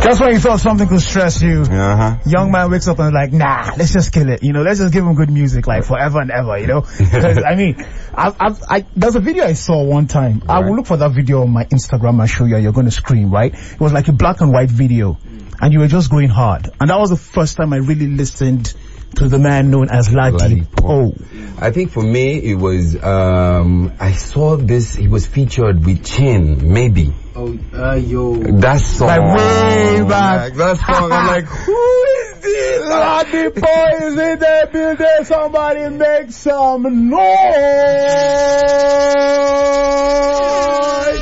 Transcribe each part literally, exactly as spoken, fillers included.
Just when you thought something could stress you, uh-huh. young man wakes up and is like, nah, let's just kill it. You know, let's just give him good music, like forever and ever, you know? Because, I mean, I, I, I, there's a video I saw one time. Right. I will look for that video on my Instagram and show you, and you're going to scream, right? It was like a black and white video, and you were just going hard. And that was the first time I really listened to the man known as Ladipoe. I think for me, it was, um, I saw this, he was featured with Chin, maybe. Oh, uh, yo. That song. Like way back. Like, that song, I'm like, who is this? Ladipoe is in the building. Somebody make some noise.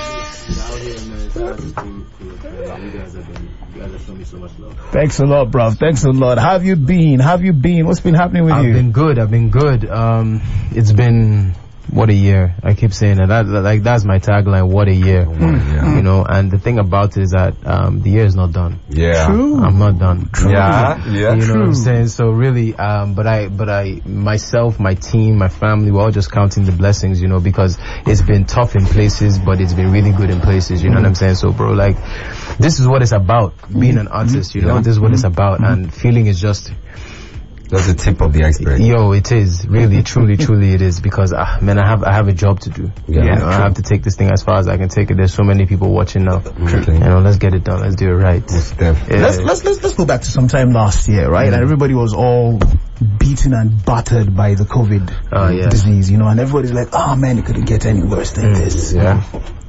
Thanks a lot, bruv. Thanks a lot. How have you been? How have you been? What's been happening with I've you? I've been good. I've been good. Um, it's been, what a year. I keep saying that. that, that like, that's my tagline, what a year. Mm. You know, and the thing about it is that, um, the year is not done. Yeah. True. I'm not done. True. Yeah. Yeah. You know True. what I'm saying? So really, um, but I, but I, myself, my team, my family, we're all just counting the blessings, you know, because it's been tough in places, but it's been really good in places, you know mm. what I'm saying? So bro, like, this is what it's about, being an artist, you know, yeah. this is what it's about, mm. and feeling is just, that's the tip of the iceberg. Yo, it is really, truly, truly, it is, because ah, man, I have, I have a job to do. Yeah, you know, I have to take this thing as far as I can take it. There's so many people watching now. Okay. You know, let's get it done. Let's do it right. Yeah. Let's let's let's let's go back to sometime last year, right? Mm. And everybody was all beaten and battered by the COVID oh, yeah. disease, you know, and everybody's like, oh man, it couldn't get any worse than mm. this. Yeah.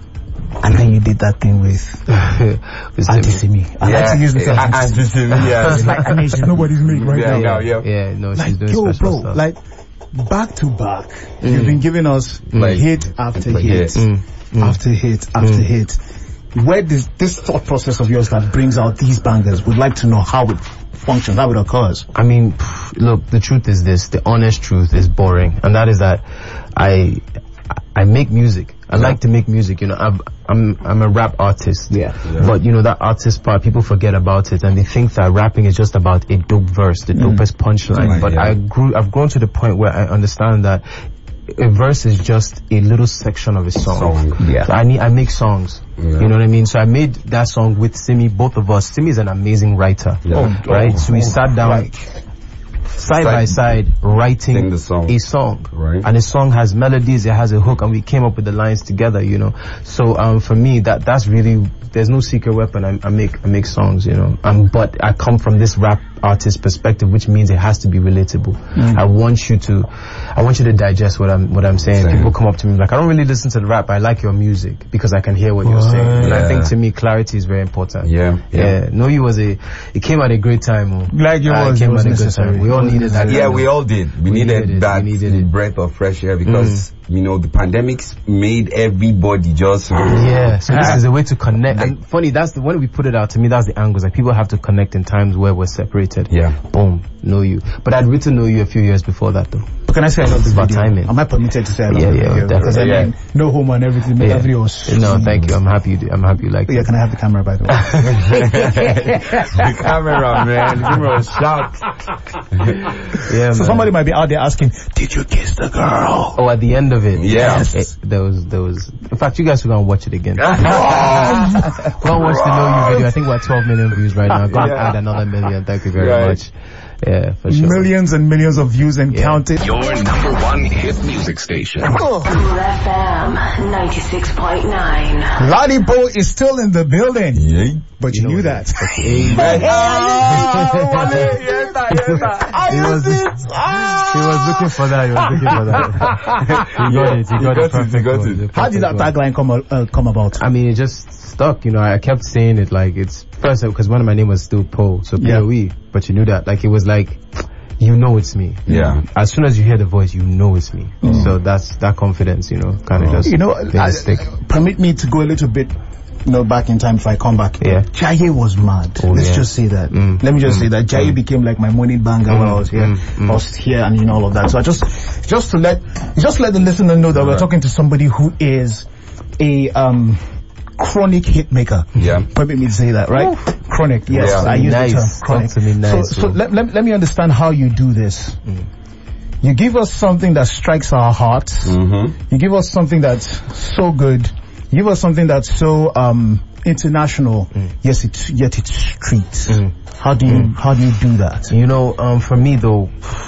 And then you did that thing with Auntie Simi. I yeah. like to use the term Auntie Simi. Yeah. It's like, I mean, she's nobody's mate right yeah, now. Yeah, yeah. Yeah, no, like, she's doing yo, special bro, stuff. like, back to back, mm. you've been giving us like, hit after hit, hit. Mm. after hit after mm. hit. Where does this thought process of yours that brings out these bangers, would like to know how it functions, how it occurs. I mean, look, the truth is this, the honest truth is boring, and that is that I I make music. I yeah. like to make music, you know. I've, I'm I'm a rap artist, yeah. yeah. But you know that artist part, people forget about it, and they think that rapping is just about a dope verse, the mm. dopest punchline. Right, but yeah. I grew, I've grown to the point where I understand that a verse is just a little section of a song. song. Yeah. So I need, I make songs. Yeah. You know what I mean? So I made that song with Simi, both of us. Simi is an amazing writer, yeah. right? Oh, so we oh, sat down. right. Side by side, writing the song. a song, right. and the song has melodies, it has a hook, and we came up with the lines together, you know. So um, for me, that that's really, there's no secret weapon. I, I make I make songs, you know. Um, but I come from this rap artist perspective, which means it has to be relatable. Mm. I want you to, I want you to digest what I'm what I'm saying. Same. People come up to me like, I don't really listen to the rap, I like your music because I can hear what, what? you're saying. And yeah. I think to me, clarity is very important. Yeah, yeah. yeah. No, you was a, it came at a great time. Oh. Like it was, came it was at a good necessary. time. We all needed that. Yeah, we all did. We, we needed, needed that we needed breath of fresh air because, mm. you know, the pandemics made everybody just... Yeah, so this is a way to connect. And funny, that's the, when we put it out, to me, that's the angles. Like, people have to connect in times where we're separated. Yeah. Boom, know you. But I'd written Know You a few years before that, though. But can I say I love this about video? timing. Am I permitted to say I love yeah, the yeah, video? Because I mean, no homo and everything, but yeah. everything was... No, thank you. I'm happy you do. I'm happy you like it. Yeah, can I have the camera, by the way? The camera, man. The camera was shocked. Yeah, so man. somebody might be out there asking, did you kiss the girl? Oh, at the end of it. Yes. It, there was, there was, in fact, you guys should go and watch it again. Go and watch the Know You video. I think we're at twelve million views right now. Go and yeah. add another million. Thank you very right. much. Yeah, for sure. Millions and millions of views and yeah. counting. Your number one hit music station. Cool F M ninety-six point nine. Ladipoe is still in the building. Yeah. But you, you know knew that. He was, he was looking for that. He was looking for that. He got it. He got, he got it. it. He got it. How did that tagline come uh, come about? I mean, it just stuck. You know, I kept saying it like it's first because one of my name was still Poe, so P O E. Yeah. But you knew that. Like it was like, you know it's me. Yeah. As soon as you hear the voice, you know it's me. Mm. So that's that confidence. You know, kind of oh. just you know. I, stick. Permit me to go a little bit. You know, back in time if I come back. Yeah. Jaye was mad. Oh, Let's yeah. just say that. Mm. Let me just mm. say that Jaye mm. became like my morning banger mm. when I was here. Mm. Mm. I was here and you know all of that. So I just, just to let, just let the listener know that all we're right. talking to somebody who is a, um, chronic hit maker. Yeah. Permit me to say that, right? Ooh. Chronic, yes. Yeah. I use nice. the term chronic. Talk to me nice, so, so let, let, let me understand how you do this. Mm. You give us something that strikes our hearts. Mm-hmm. You give us something that's so good. You give us something that's so, um, international, Mm. yes, it's yet it's streets. Mm. How do you Mm. how do you do that? You know, um, for me though,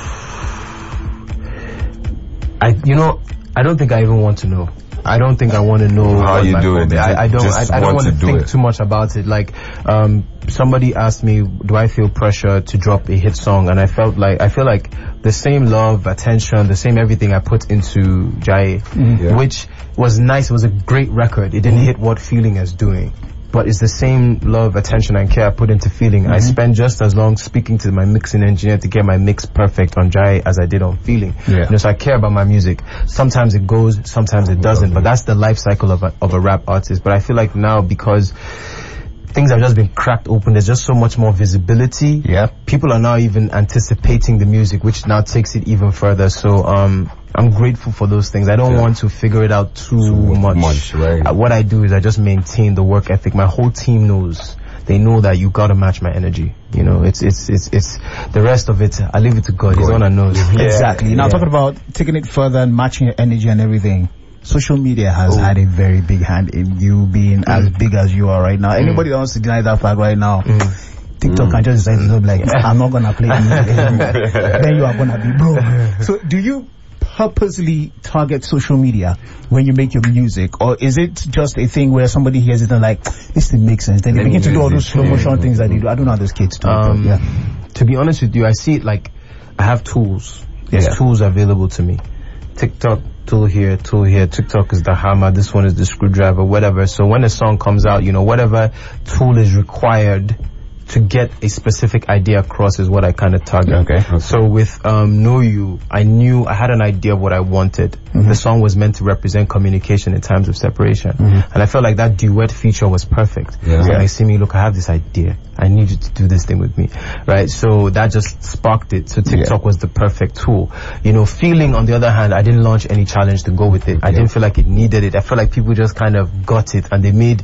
I you know I don't think I even want to know. I don't think I want to know How what you my do it. phobia- I, I don't. Just I, I don't want want to to do think it. too much about it. Like, um, somebody asked me, do I feel pressure to drop a hit song? And I felt like I feel like the same love, attention, the same everything I put into Jai, Yeah. which was nice. It was a great record. It didn't hit what Feeling is doing. But it's the same love, attention, and care I put into Feeling. I spent just as long speaking to my mixing engineer to get my mix perfect on Jai as I did on Feeling. Yeah. You know, so I care about my music. Sometimes it goes, sometimes it doesn't. But that's the life cycle of a, of a rap artist. But I feel like now, because things have just been cracked open, there's just so much more visibility. Yeah. People are now even anticipating the music, which now takes it even further. So um I'm grateful for those things. I don't Yeah. want to figure it out too, Too much. much, right. Uh, what I do is I just maintain the work ethic. My whole team knows. They know that you gotta match my energy. You know, it's it's it's it's the rest of it. I leave it to God. He's God. on our nose. Exactly. Now Yeah. talking about taking it further and matching your energy and everything. Social media has Oh. had a very big hand in you being as big as you are right now. Anybody that wants to deny that fact right now, TikTok can just decide to be like, I'm not gonna play music anymore. Then you are gonna be broke. So do you purposely target social media when you make your music, or is it just a thing where somebody hears it and like, this thing makes sense, then they Let me begin to do all use those it. slow motion things that they do? I don't know how those kids do it, but Um, yeah. To be honest with you, I see it like I have tools. There's Yeah. tools available to me. TikTok, tool here, tool here. TikTok is the hammer. This one is the screwdriver, whatever. So when a song comes out, you know, whatever tool is required to get a specific idea across is what I kind of target. Okay, okay. So with um, Know You, I knew I had an idea of what I wanted. The song was meant to represent communication in times of separation. And I felt like that duet feature was perfect. Yeah. So like, see me, look, I have this idea. I need you to do this thing with me. Right? So that just sparked it. So TikTok was the perfect tool. You know, Feeling, on the other hand, I didn't launch any challenge to go with it. I didn't feel like it needed it. I felt like people just kind of got it and they made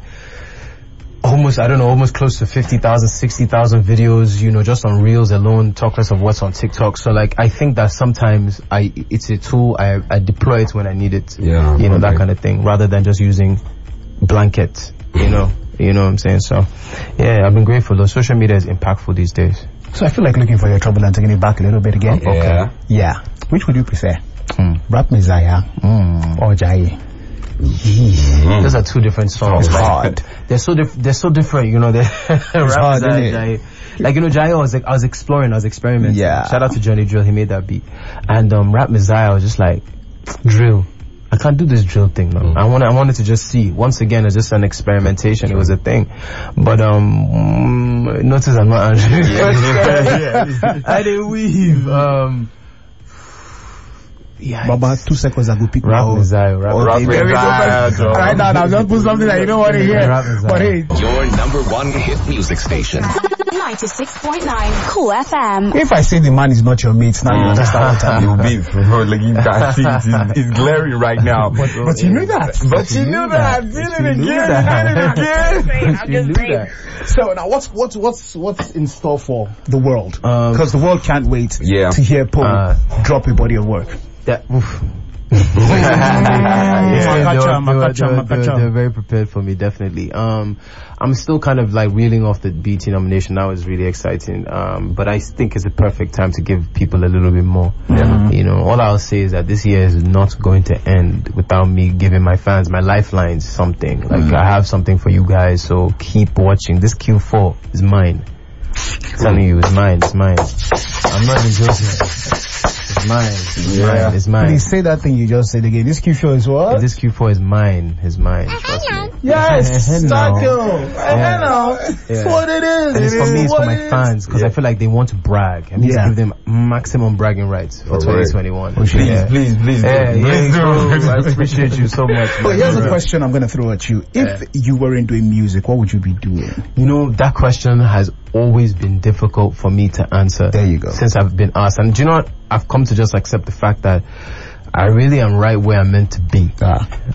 almost, I don't know, almost close to fifty thousand, sixty thousand videos, you know, just on Reels alone, talk less of what's on TikTok. So like, I think that sometimes I, it's a tool, I, I deploy it when I need it. Yeah, You know, that okay. kind of thing, rather than just using blanket, you know, you know what I'm saying? So, yeah, I've been grateful though. Social media is impactful these days. So I feel like looking for your trouble and taking it back a little bit again. Yeah. Yeah. Which would you prefer? Mm. Rap Messiah or Jai? Those are two different songs. It's Like, hard. They're so diff- They're so different. You know, they're it's hard, isn't it? Jai. Like, you know, Jai, I was like, I was exploring, I was experimenting. Yeah. Shout out to Johnny Drill, he made that beat. And um, Rap Messiah, I was just like, drill. I can't do this drill thing, no. I want I wanted to just see. Once again, it's just an experimentation. It was a thing. But um, mm, notice I'm not answering. I didn't weave. Um, yeah. Baba, two seconds ago, pick Rap my Messiah. Rap Okay, Rap there we go. Messiah, Joe. Right now, now just put something that you don't want to hear. Rap Messiah. But hey, Your number one hit music station. ninety-six point nine Cool F M. if I say the man is not your mate, now you understand what I mean. You'll be, bro, like you can see it. It's, it's glaring right now. But, but you knew that. But you knew that. Did it again. Did it again. You knew that. So now, what's what's what's what's in store for the world? Um, Because the world can't wait Yeah. to hear Paul Uh, drop a body of work. That, oof. Yeah, they, were, Makacha, they, were, Makacha, they, were, they, were, Makacha. they were very prepared for me, definitely. Um, I'm still kind of like reeling off the B T nomination. That was really exciting. Um, but I think it's a perfect time to give people a little bit more. Yeah. You know, all I'll say is that this year is not going to end without me giving my fans, my lifelines, something. Like, I have something for you guys, so keep watching. This Q four is mine. I'm telling you, it's mine, it's mine. I'm not even joking. It's mine, it's Yeah. mine, it's mine. Please say that thing you just said again. This Q show is what? This Q four is mine, is mine. Trust me. Yes, No. Taco. Yeah. know. It's Yeah. what it is. And it's for me, it's for what my it is. fans, because I feel like they want to brag. I need Yeah. to give them maximum bragging rights for Alright. twenty twenty-one. Please, yeah. please, please, Yeah, do. yeah, Please bro, do. I appreciate you so much. But man. here's a Bro. question I'm going to throw at you. If you weren't doing music, what would you be doing? You know, that question has always been difficult for me to answer. There you go. Since I've been asked. And do you know what? I've come to just accept the fact that I really am right where I'm meant to be. Ah.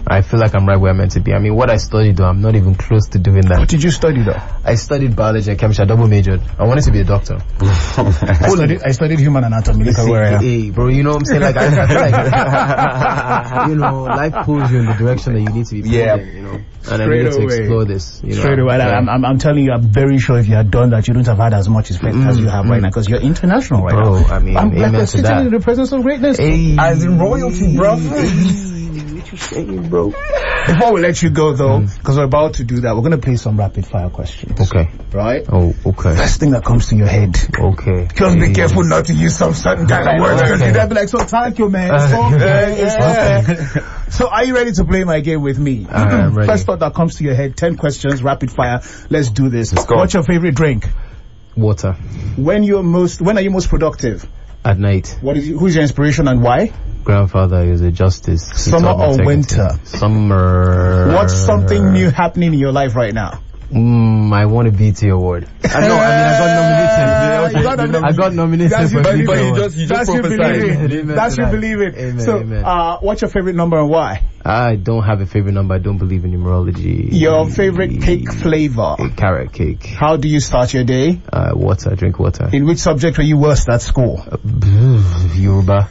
I feel like I'm right where I'm meant to be. I mean, what I studied though, I'm not even close to doing that. What did you study though? I studied biology and chemistry. I double majored. I wanted to be a doctor. I studied, I studied human anatomy. Look at where I am. Hey, bro, you know what I'm saying? Like, I, I feel like, you know, life pulls you in the direction that you need to be pulled Yeah. in, you know. And I need to explore this, you know. Straight away. Yeah. I'm, I'm, I'm telling you, I'm very sure if you had done that, you wouldn't have had as much respect mm, as you have mm. right now, because you're international right bro, now. I mean, I'm amen like to sitting that. in the presence of greatness. Hey. As in royalty, bro. What you saying, bro? Before we let you go, though, because mm. we're about to do that, we're going to play some rapid fire questions. Okay. Right? Oh, okay. First thing that comes to your head. Okay. Just be careful not to use some certain kind of words, because you'd be like, so thank you, man. It's okay. It's okay. So are you ready to play my game with me? I'm ready. First thought that comes to your head, ten questions, rapid fire. Let's do this. Let's go. What's your favorite drink? Water. When you're most, when are you most productive? At night. What is, who's your inspiration and why? Grandfather is a justice. He Summer taught me or integrity. winter? Summer. What's something new happening in your life right now? Mm, I won a B T award. I know, I mean, I got nominated. You got nominated. I got nominated That's for you a B T believe award. you just, you just That's you believe prophesied. it. Amen That's to you that. believe it. Amen, so, amen. uh, what's your favorite number and why? I don't have a favorite number. I don't believe in numerology. Your favorite cake flavor? Carrot cake. How do you start your day? Uh, water. Drink water. In which subject were you worst at school? Yoruba.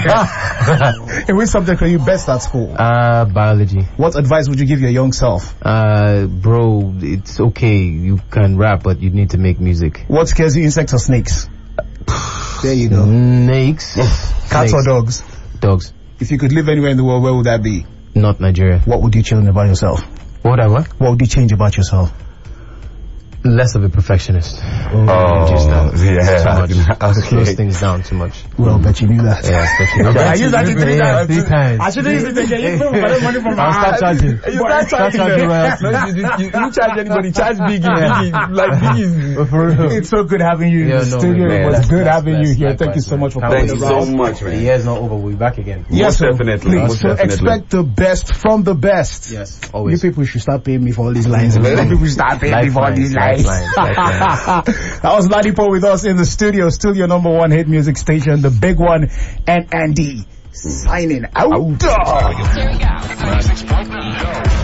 In which subject were you best at school? Uh, biology. What advice would you give your young self? Uh, bro, it's okay. You can rap, but you need to make music. What scares you, insects or snakes? There you go. Snakes. Cats Snakes. or dogs? Dogs. If you could live anywhere in the world, where would that be? Not Nigeria. What would you change about yourself? Whatever. What would you change about yourself? Less of a perfectionist. Oh, Reduce that. yeah. Too much. Okay. Close things down too much. Well, bet you knew that. Yeah, especially. I used that three Yeah, times. three times. I should have used it again. You put my money from my I'll start hand. charging. You start Start charging charging them. royalties. No, you, you, you, you charge anybody, charge Biggie, Biggie, like Biggie. For real. It's so good having you in Yeah, the no, studio. man, It was that's- good having you that's here. likewise, Thank you so man. much for Thank coming Thank you around. so much, The man. year's not over. We'll be back again. Yes, Most sir. definitely, Please, most so definitely. expect the best from the best. Yes, You always. people should start paying me for all these lines. You people should start paying me for all these lines. Lifelines, lifelines. That was Ladipo with us in the studio. Still your number one hit music station, the big one, and Andy signing out. Here we go. ninety-six point nine